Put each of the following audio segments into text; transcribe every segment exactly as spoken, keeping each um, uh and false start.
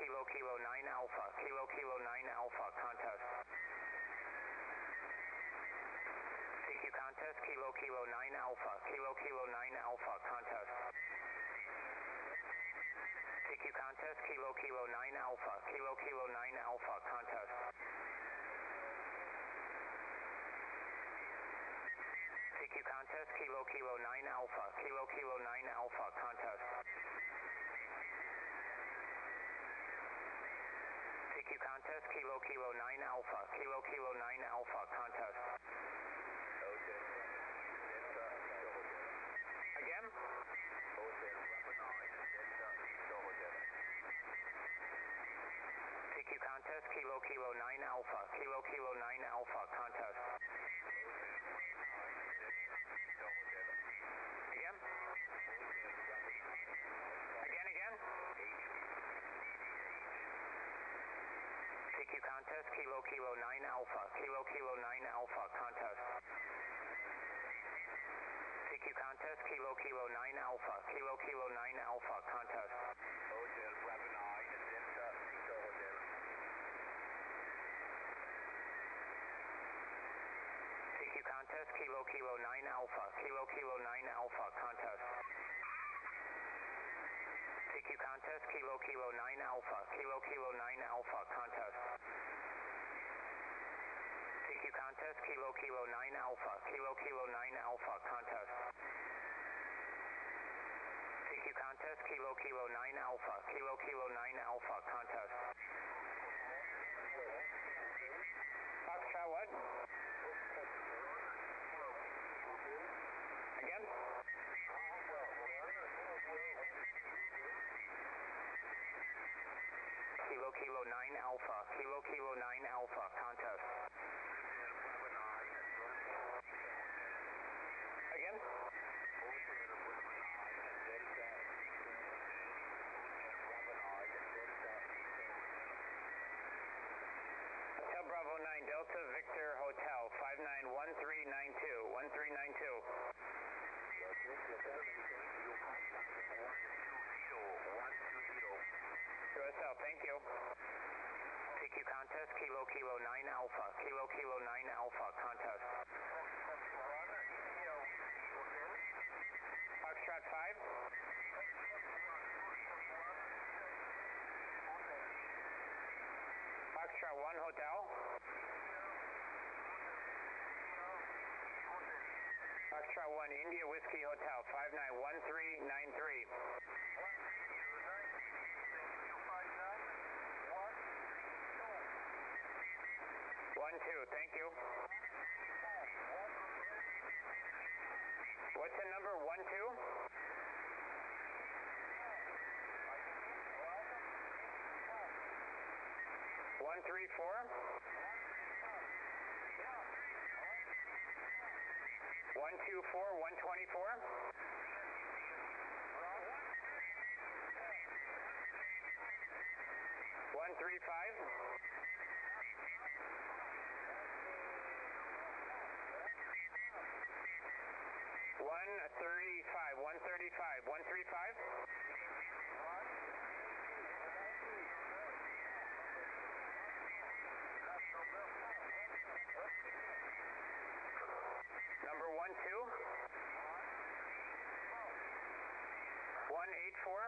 Kilo Kilo nine Alpha, Kilo Kilo nine Alpha, contest. T Q contest, Kilo Kilo nine Alpha, Kilo Kilo nine Alpha, contest. T Q contest, Kilo Kilo nine Alpha, Kilo Kilo nine Alpha, contest. T Q contest, Kilo Kilo nine Alpha, Kilo Kilo nine Alpha, contest. T Q contest, Kilo Kilo nine Alpha, Kilo Kilo nine Alpha, contest. Again? T Q contest, Kilo Kilo nine Alpha, Kilo Kilo nine Alpha, contest. Again? Again, again? T Q contest, Kilo Kilo nine Alpha, Kilo Kilo nine Alpha, contest. T Q contest, Kilo Kilo nine Alpha, Kilo Kilo nine Alpha, contest. T Q contest, Kilo Kilo nine Alpha, Kilo Kilo nine Alpha, contest. T Q contest, Kilo Kilo nine Alpha, Kilo Kilo nine Alpha, contest. T Q contest, Kilo Kilo nine Alpha, Kilo Kilo nine Alpha, contest. T Q contest, Kilo Kilo nine Alpha, Kilo Kilo nine Alpha, contest. Foxtrot what? Again? Kilo Kilo nine Alpha, Kilo Kilo nine Alpha, contest. Again? Hotel Bravo nine, Delta Victor Hotel, five nine one three nine two, one three nine two. U S L, thank you. T Q contest, Kilo Kilo nine Alpha, Kilo Kilo nine Alpha, contest. Foxtrot five. Foxtrot one Hotel. Foxtrot one India Whiskey Hotel, five nine one three nine three. One two, thank you. What's the number? One two? One three four? One two four, one twenty four? One three five? One thirty-five, one thirty-five, one three five? Number one two? One eight four?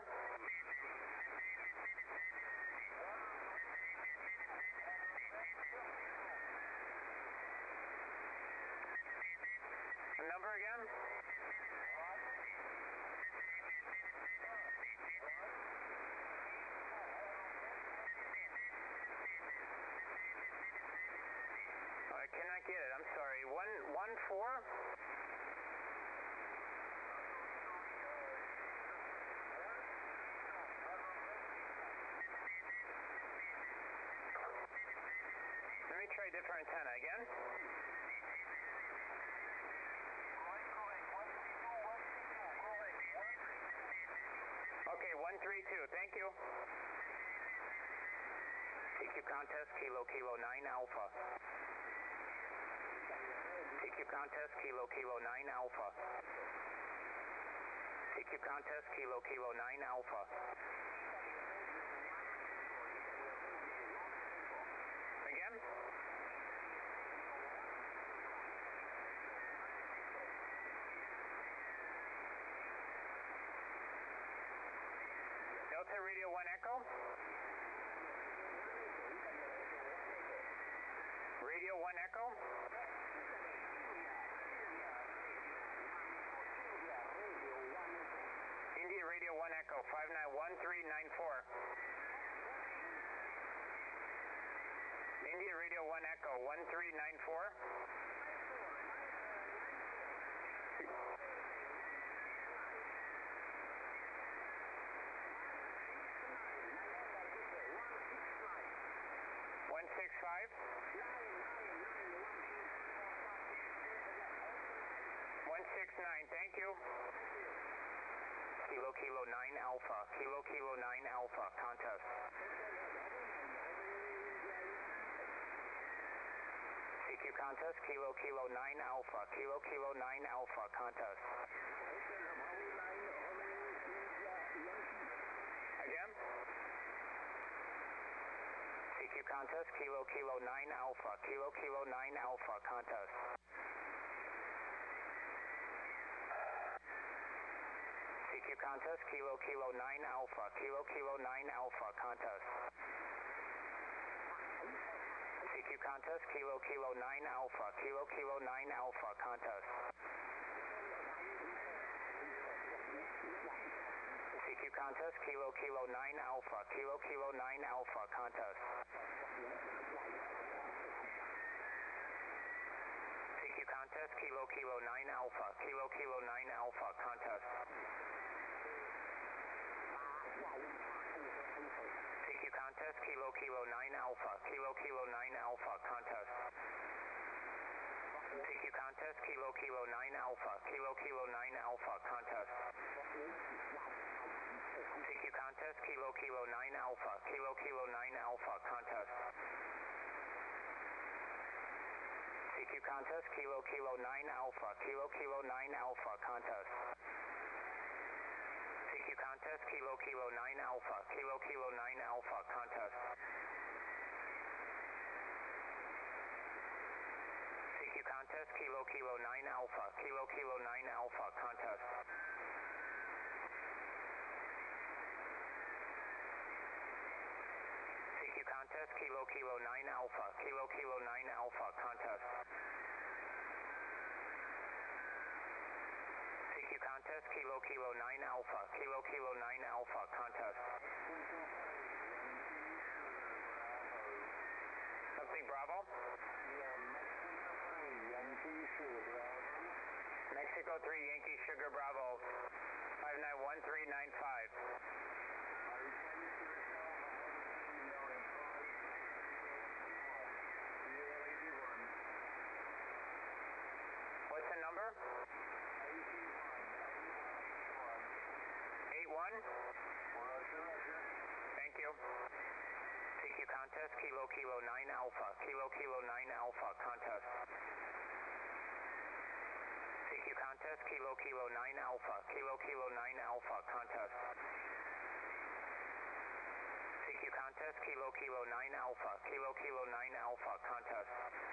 Number again? I cannot get it. I'm sorry. One one four? Let me try a different antenna again. Okay, one three two. Thank you. T Q contest, Kilo Kilo nine Alpha. T Q contest, Kilo Kilo nine Alpha. T Q contest, Kilo Kilo nine Alpha. Delta Radio one Echo. Radio one Echo. India Radio one Echo, five nine one three nine four. India Radio one Echo, one three nine four. one six five. one six nine, thank you. Kilo Kilo nine Alpha, Kilo Kilo nine Alpha, contest. C Q contest, Kilo Kilo nine Alpha, Kilo Kilo nine Alpha, contest. Again? C Q contest, Kilo Kilo nine Alpha, Kilo Kilo nine Alpha, contest. C Q contest, Kilo Kilo nine Alpha, Kilo Kilo nine Alpha, contest. C Q contest, Kilo Kilo nine Alpha, Kilo Kilo nine Alpha, contest. C Q contest, Kilo Kilo nine Alpha, Kilo Kilo nine Alpha, contest. C Q contest, Kilo Kilo nine Alpha, Kilo Kilo nine Alpha, contest. C Q contest, Kilo Kilo nine Alpha, Kilo Kilo nine Alpha, contest. C Q contest, Kilo Kilo nine Alpha, Kilo Kilo nine Alpha, contest. C Q contest, Kilo Kilo nine Alpha, Kilo Kilo nine Alpha, contest. C Q contest, Kilo Kilo nine Alpha, Kilo Kilo nine Alpha, contest. C Q contest, Kilo Kilo nine Alpha, Kilo Kilo nine Alpha, contest. C Q contest, Kilo Kilo nine Alpha, Kilo Kilo nine Alpha, contest. C Q contest, Kilo Kilo nine Alpha, Kilo Kilo nine Alpha, contest. C Q contest, Kilo Kilo nine Alpha, Kilo Kilo nine Alpha, contest. Something Bravo? Mexico three Yankee Sugar Bravo, five nine one three nine five. What's the number? eight one? Thank you. C Q contest, Kilo Kilo nine Alpha, Kilo Kilo nine Alpha, contest. C Q contest, Kilo Kilo nine Alpha, Kilo Kilo nine Alpha, contest. C Q contest, Kilo Kilo nine Alpha, Kilo Kilo nine Alpha, contest.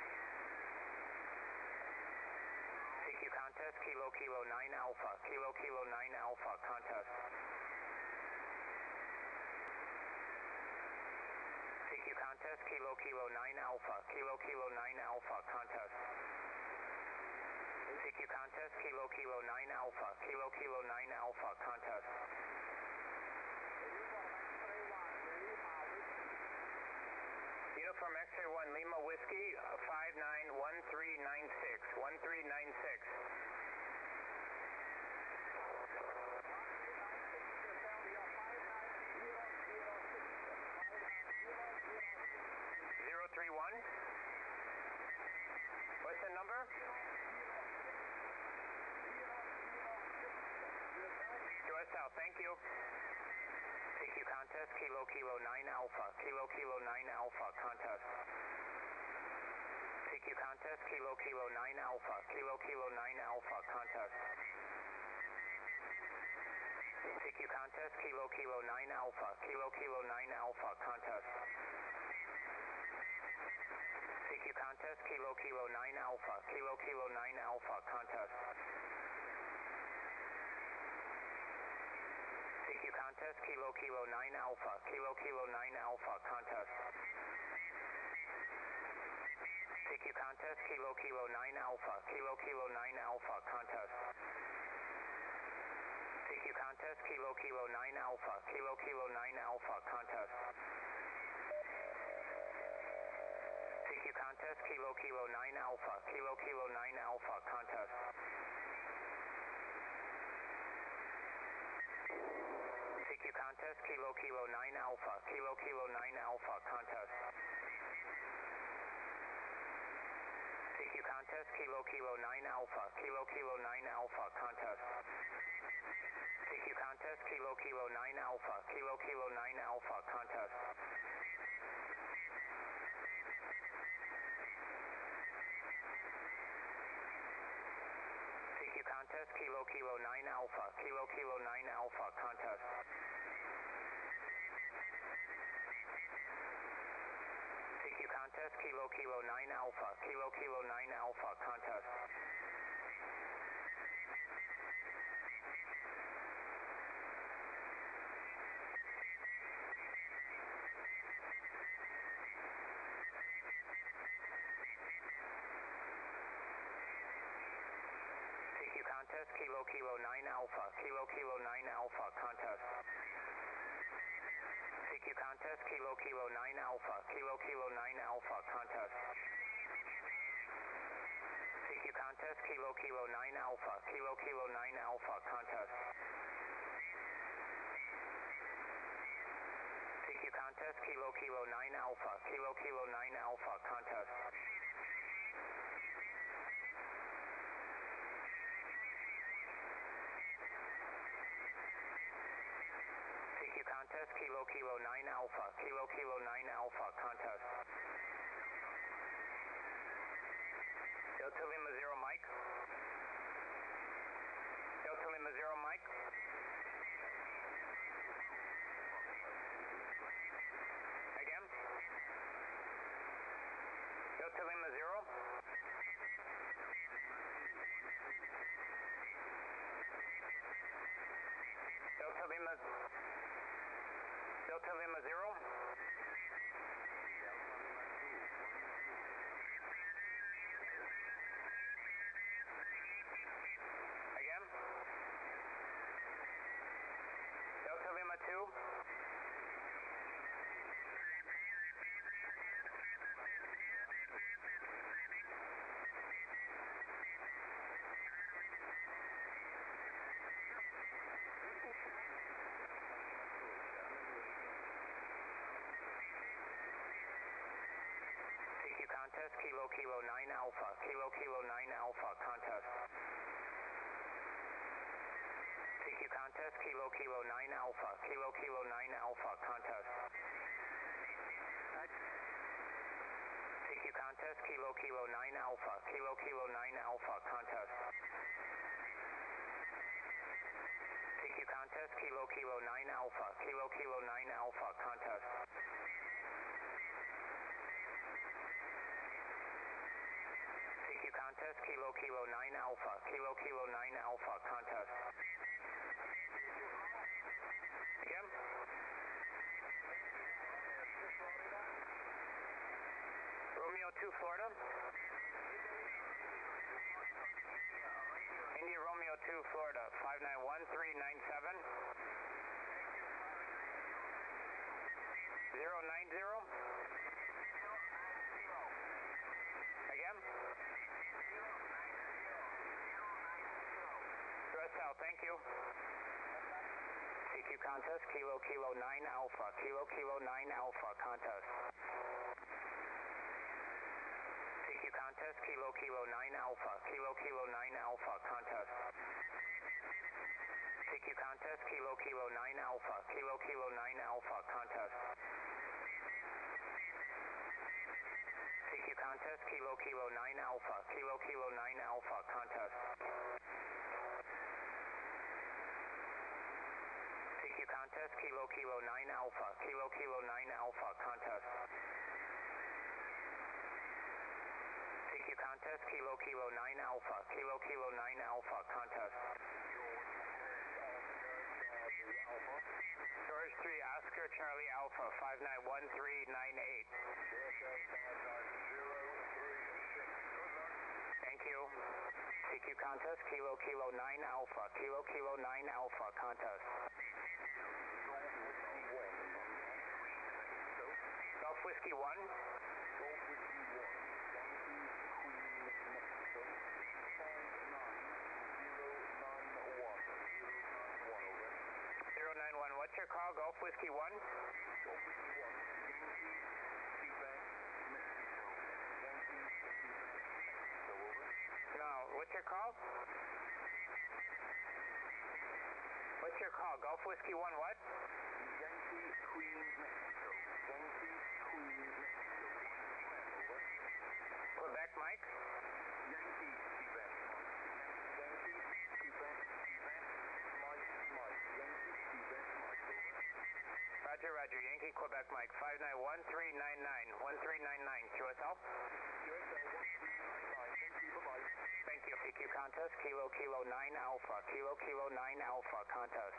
C Q contest, Kilo Kilo nine Alpha, Kilo Kilo nine Alpha, contest. C Q contest, Kilo Kilo nine Alpha, Kilo Kilo nine Alpha, contest. C Q contest, Kilo Kilo nine Alpha, Kilo Kilo nine Alpha, contest. Uniform X-ray one Lima Whiskey, five nine one three nine six, one three nine six. zero three one? What's the number? U S L, thank you. C Q contest, Kilo Kilo nine Alpha, Kilo Kilo nine Alpha, contest. C Q contest, Kilo Kilo nine Alpha, Kilo Kilo nine Alpha, contest. C Q contest, Kilo Kilo nine Alpha, Kilo Kilo nine Alpha, contest. C Q contest, Kilo Kilo nine Alpha, Kilo Kilo nine Alpha, contest. C Q T Q contest, Kilo Kilo nine Alpha, Kilo Kilo nine Alpha, contest. T Q contest, Kilo Kilo nine Alpha, Kilo Kilo nine Alpha, contest. T Q contest, Kilo Kilo nine Alpha, Kilo Kilo nine Alpha, contest. T Q contest, Kilo Kilo nine Alpha, Kilo Kilo nine Alpha, contest. T Q contest, Kilo Kilo nine Alpha, Kilo Kilo nine Alpha, contest. T Q contest, Kilo Kilo nine Alpha, Kilo Kilo nine Alpha, contest. T Q contest, Kilo Kilo nine Alpha, Kilo Kilo nine Alpha, contest. T Q contest, Kilo Kilo nine Alpha, Kilo Kilo nine Alpha, contest. T Q contest, Kilo Kilo nine Alpha, Kilo Kilo nine Alpha, contest. Contest, Kilo Kilo nine Alpha, Kilo Kilo nine Alpha, contest. T Q contest, Kilo Kilo nine Alpha, Kilo Kilo nine Alpha, contest. T Q contest, Kilo Kilo nine Alpha, Kilo Kilo nine Alpha, contest. T Q contest, Kilo Kilo nine Alpha, Kilo Kilo nine Alpha, contest. Contest, Kilo Kilo nine Alpha, Kilo Kilo nine Alpha, contest. Delta Lima zero Mike. Delta Lima zero Mike. Again. Delta Lima zero. Delta Lima. Delta Lima zero. Again. Delta Lima two. Contest, Kilo Kilo nine Alpha, Kilo Kilo nine Alpha, contest. T Q contest, Kilo Kilo nine Alpha, Kilo Kilo nine Alpha, contest. T Q contest, Kilo Kilo nine Alpha, Kilo Kilo nine Alpha, contest. T Q contest, Kilo Kilo nine Alpha, Kilo Kilo nine Alpha, contest. Contest, Kilo Kilo nine Alpha, Kilo Kilo nine Alpha, contest. Again. Romeo two, Florida. India Romeo two, Florida, five nine one three nine seven. zero nine zero. Again. Thank you. T Q contest, Kilo Kilo nine Alpha, Kilo Kilo nine Alpha, contest. T Q contest, Kilo Kilo nine Alpha, Kilo Kilo nine Alpha, contest. T Q contest, Kilo Kilo nine Alpha, Kilo Kilo nine Alpha, contest. T Q contest, Kilo Kilo nine Alpha, Kilo Kilo nine Alpha, contest. Contest, Kilo Kilo nine Alpha, Kilo Kilo nine Alpha, contest. T Q contest, Kilo Kilo nine Alpha, Kilo Kilo nine Alpha, contest. Alpha. George three Oscar Charlie Alpha five nine one three nine eight. Georgia five nine zero three six. Good luck. Thank you. C Q contest, Kilo Kilo nine Alpha, Kilo Kilo nine Alpha, contest. Golf Whiskey one. Golf Whiskey one. Yankee Queen Mexico. five nine zero nine one. zero nine one, what's your call? Golf Whiskey one? Golf Whiskey one. Yankee Quebec Mexico. Yankee Quebec Mexico. Over. No, what's your call? What's your call? Golf Whiskey one what? Yankee Queen Mexico. Yankee Queen Mexico. Over. Quebec Mike? Yankee Quebec Mike. Yankee Quebec Quebec Mike Mike. Yankee Quebec Mike. Over. Roger, Roger. Yankee Quebec Mike five nine one three nine nine one three nine nine. Q S L? U S L one three nine nine. Thank you. Bye-bye. Thank you. C Q contest, Kilo Kilo nine Alpha, Kilo Kilo nine Alpha, contest.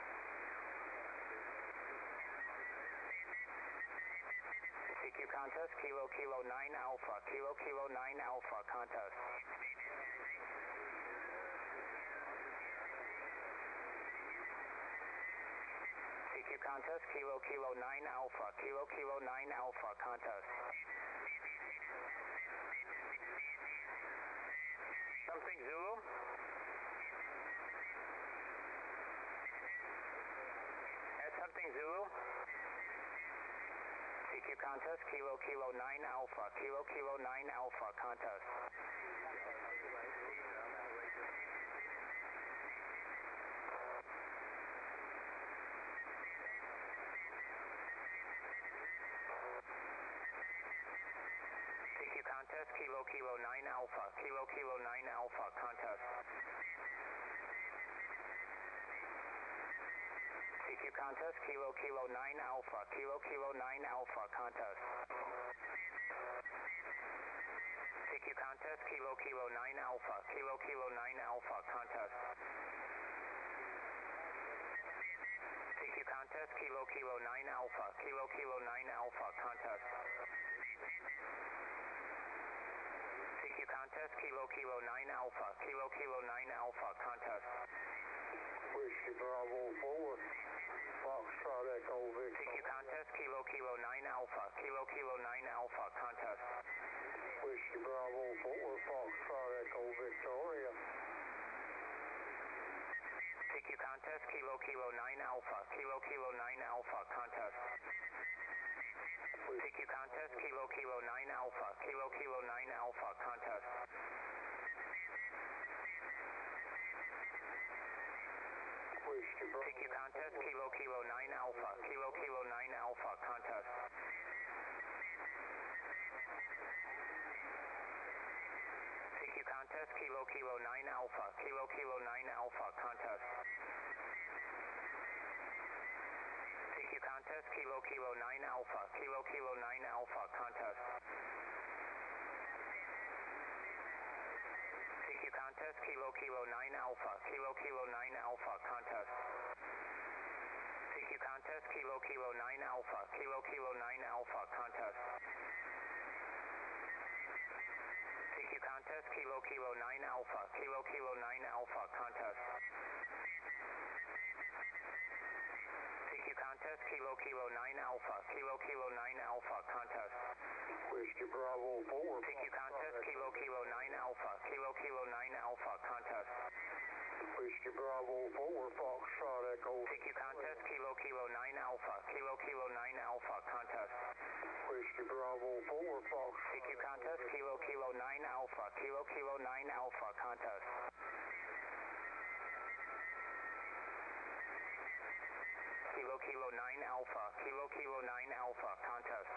C Q contest, Kilo Kilo nine Alpha, Kilo Kilo nine Alpha, contest. C Q contest, Kilo Kilo nine Alpha, Kilo Kilo nine Alpha, contest. Something Zulu? That's something Zulu? C Q contest, Kilo Kilo nine Alpha, Kilo Kilo nine Alpha, contest. C Q contest, Kilo Kilo nine Alpha, Kilo Kilo nine Alpha, contest. C Q contest, Kilo Kilo nine Alpha, Kilo Kilo nine Alpha, contest. C Q contest, Kilo Kilo nine Alpha, Kilo Kilo nine Alpha, contest. C Q contest, Kilo Kilo nine Alpha, Kilo Kilo nine Alpha, contest. C Q contest, Kilo Kilo nine Alpha, Kilo Kilo nine Alpha, contest. Whiskey Bravo four. Foxtrot Echo Victor. C Q contest, Kilo Kilo nine Alpha, Kilo Kilo nine Alpha, contest. Whiskey Bravo four. Foxtrot Echo Victoria. C Q contest, Kilo Kilo nine Alpha, Kilo Kilo nine Alpha, contest. C Q contest, Kilo Kilo nine Alpha, Kilo Kilo nine Alpha, contest. Whiskey Bravo. C Q contest, Kilo Kilo nine Alpha, Kilo Kilo nine Alpha, contest. C Q contest, Kilo Kilo nine Alpha, Kilo Kilo nine Alpha, contest. C Q contest, Kilo Kilo nine Alpha, Kilo Kilo nine Alpha, contest. C Q contest, Kilo Kilo nine Alpha, Kilo Kilo nine Alpha, contest. C Q contest, Kilo Kilo nine Alpha, Kilo Kilo nine Alpha, contest. C Q contest, Kilo Kilo nine Alpha, Kilo Kilo nine Alpha, contest. C Q contest, Kilo Kilo nine Alpha, Kilo Kilo nine Alpha, contest. Whiskey Bravo four. C Q contest, Kilo Kilo nine Alpha, Kilo Kilo nine Alpha, contest. Whiskey Bravo four. Foxtrot Echo. C Q contest, Kilo Kilo nine Alpha, Kilo Kilo nine Alpha, contest. Whiskey Bravo four. Fox. C Q contest, Kilo Kilo nine Alpha, Kilo Kilo nine Alpha, contest. Kilo Kilo nine Alpha, Kilo Kilo nine Alpha, contest.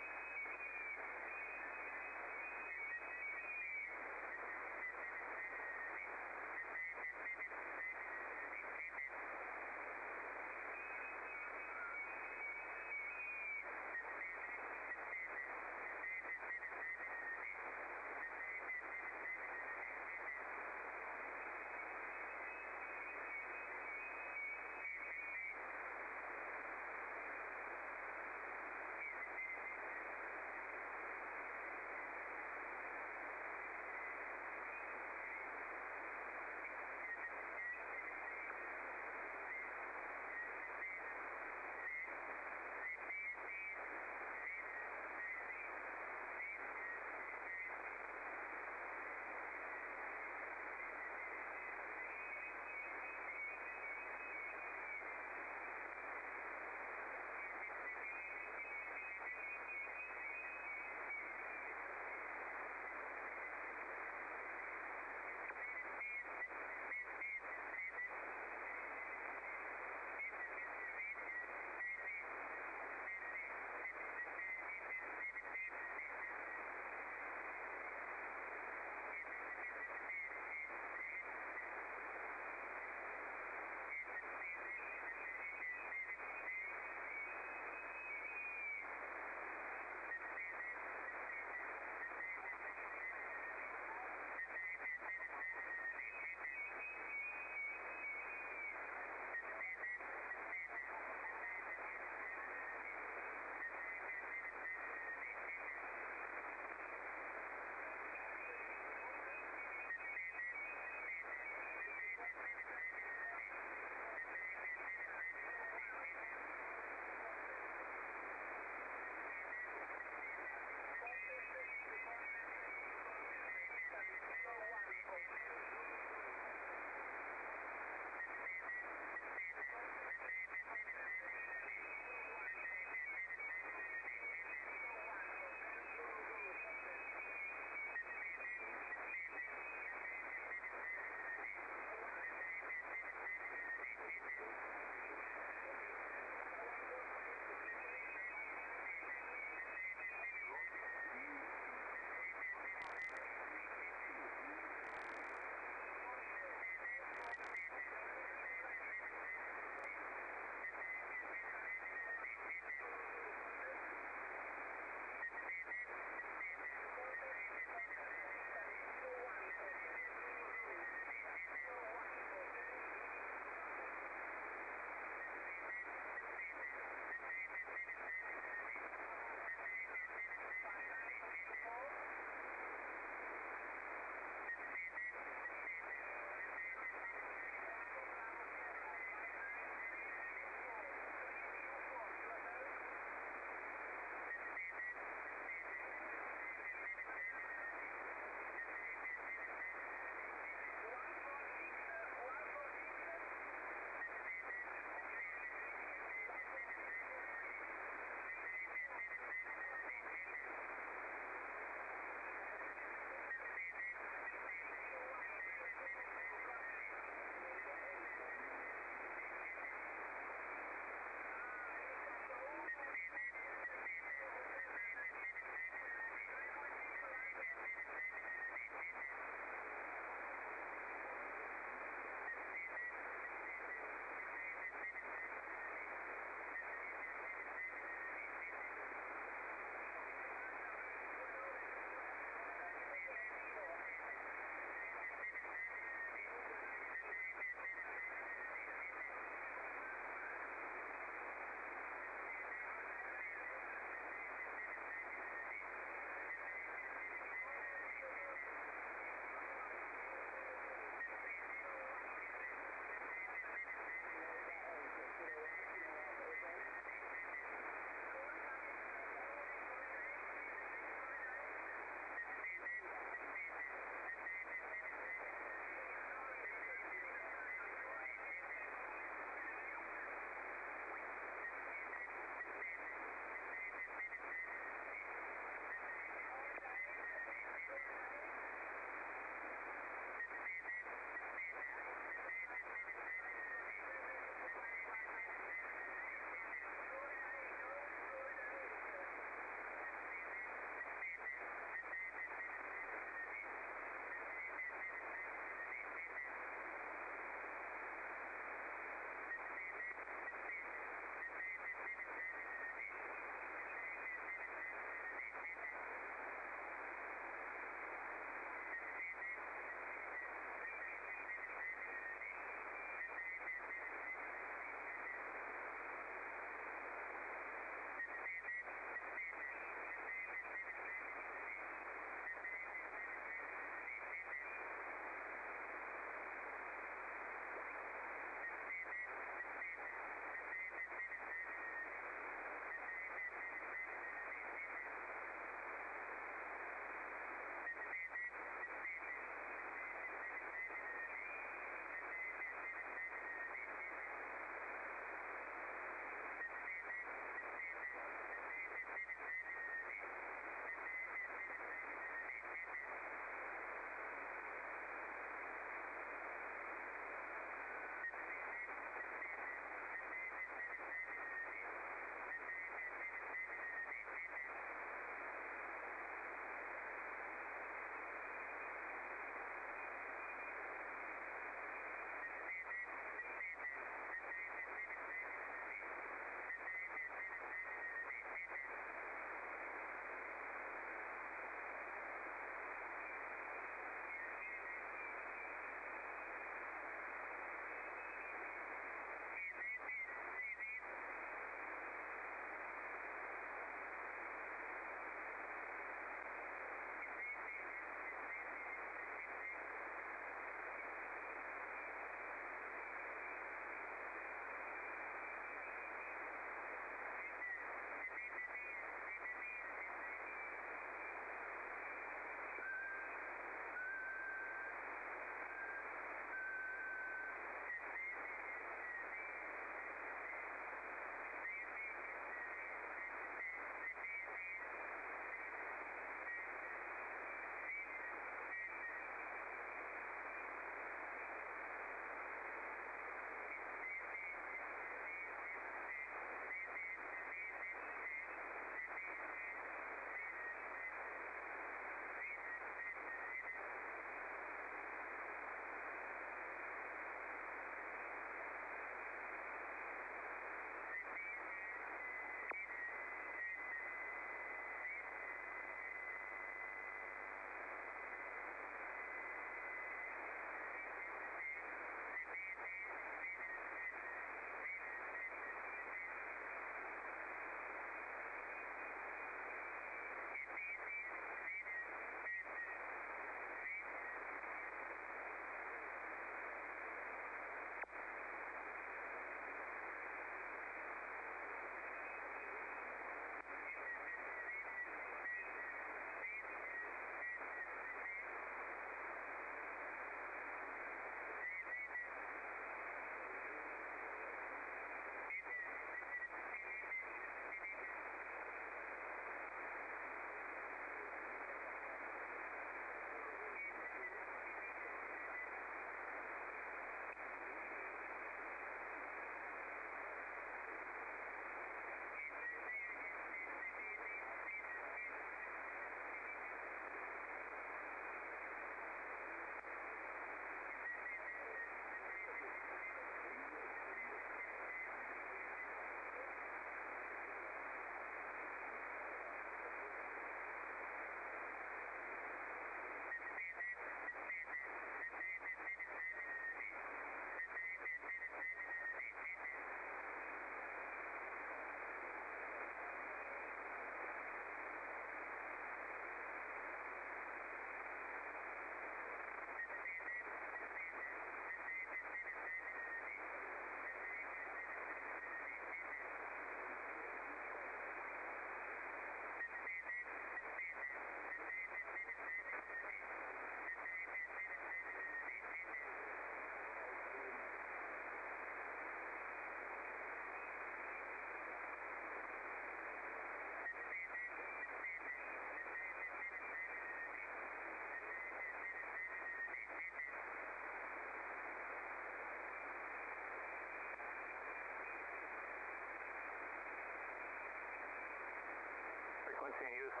Frequency in use.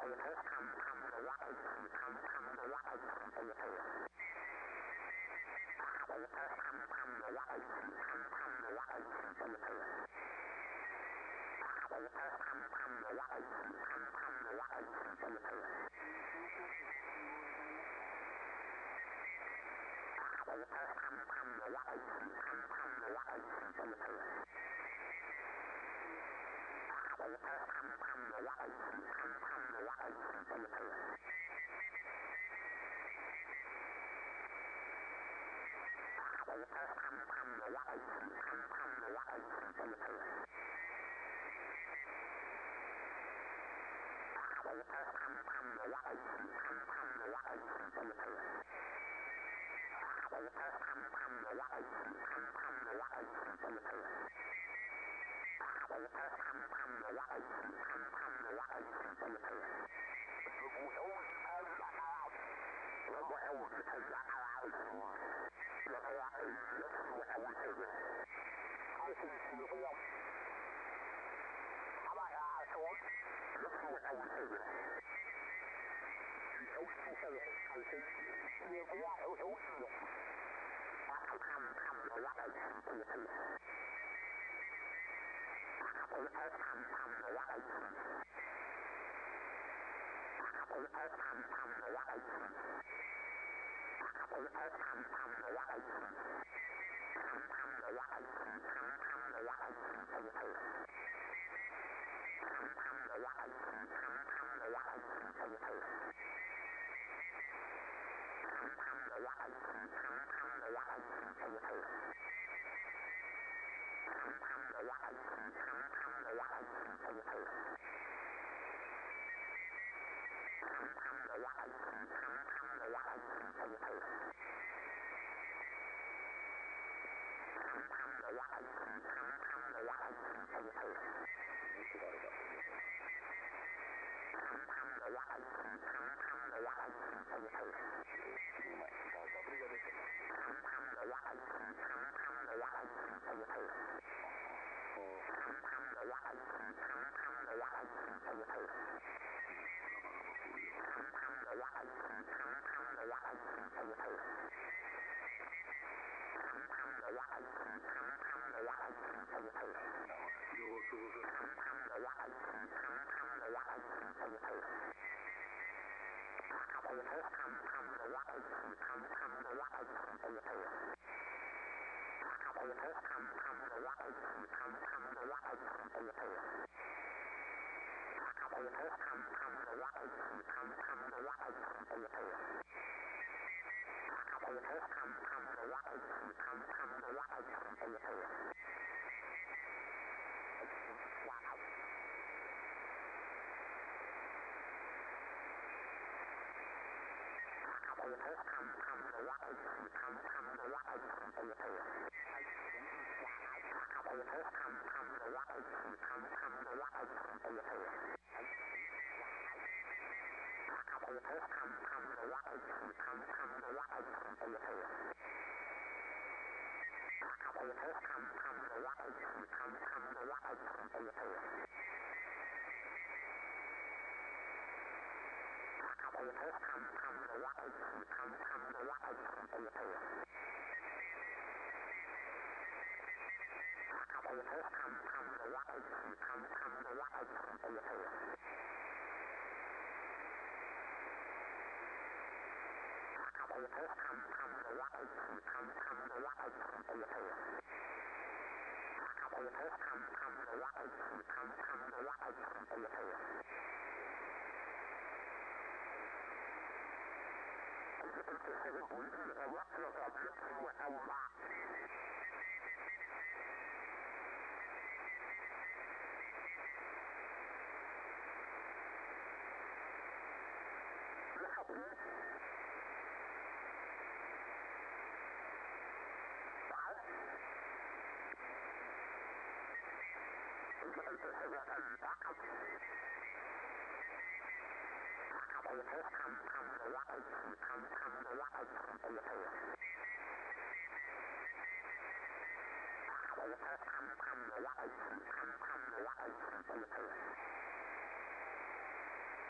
Come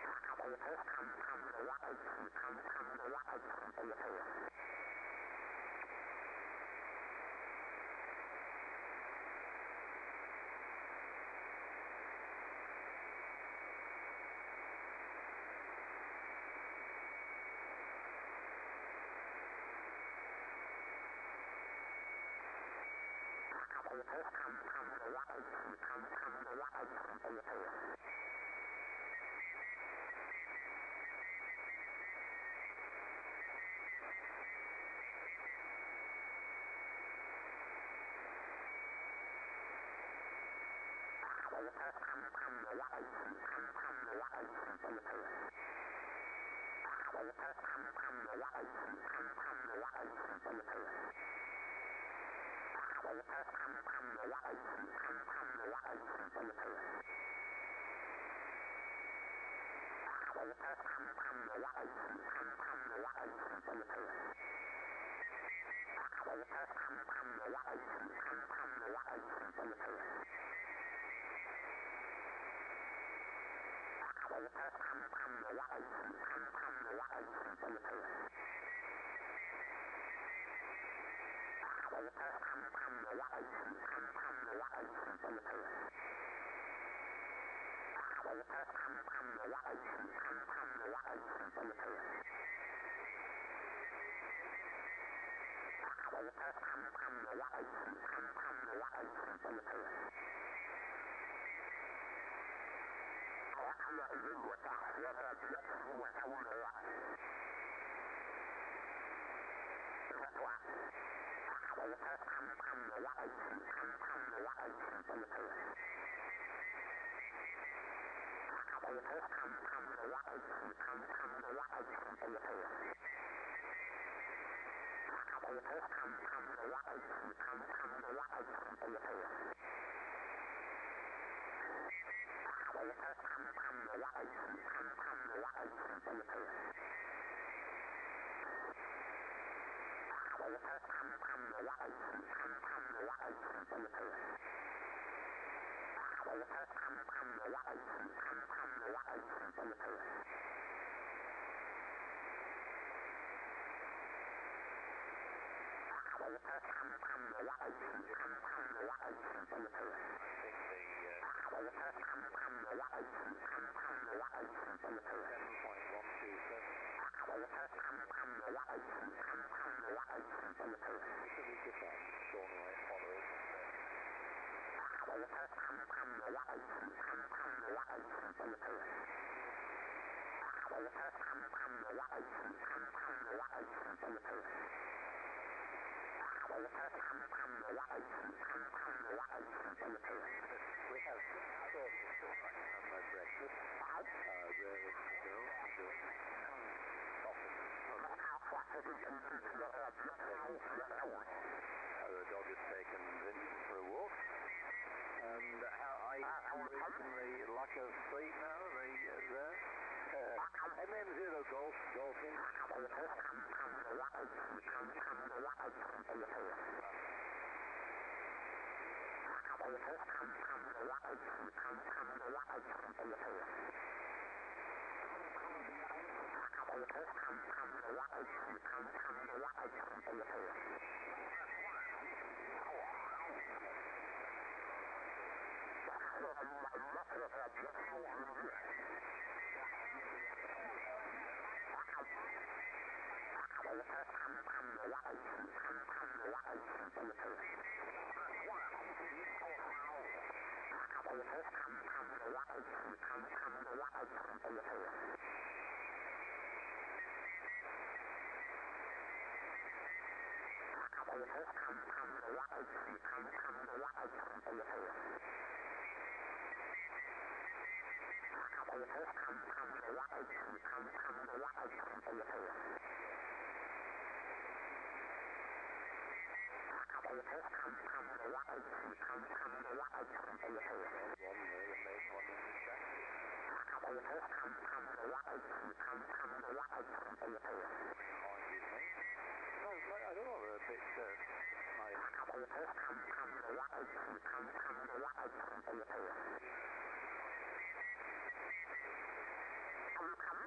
Come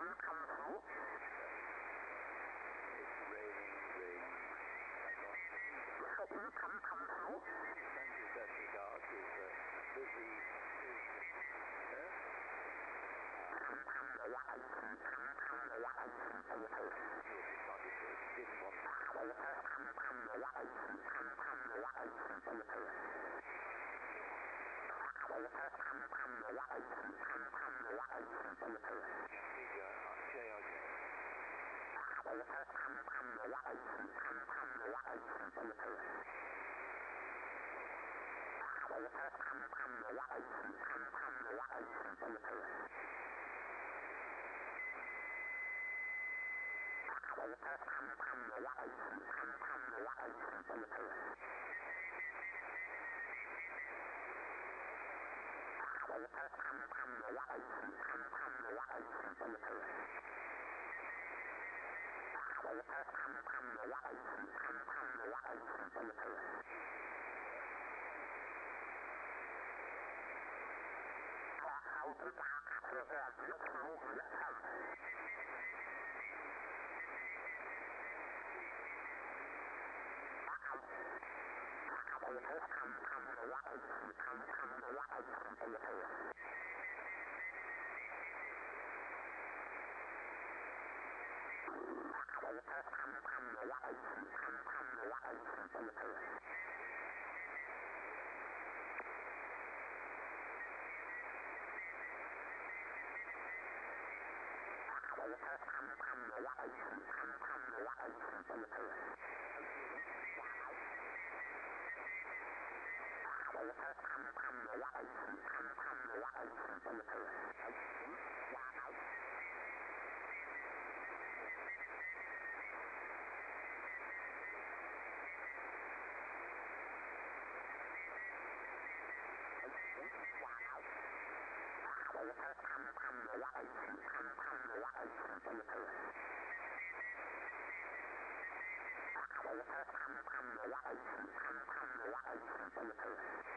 It's raining, rain. Send your best regards. Is uh, Lizzie is there? You'll be sorry for it. Didn't want to. J R J. Thank you.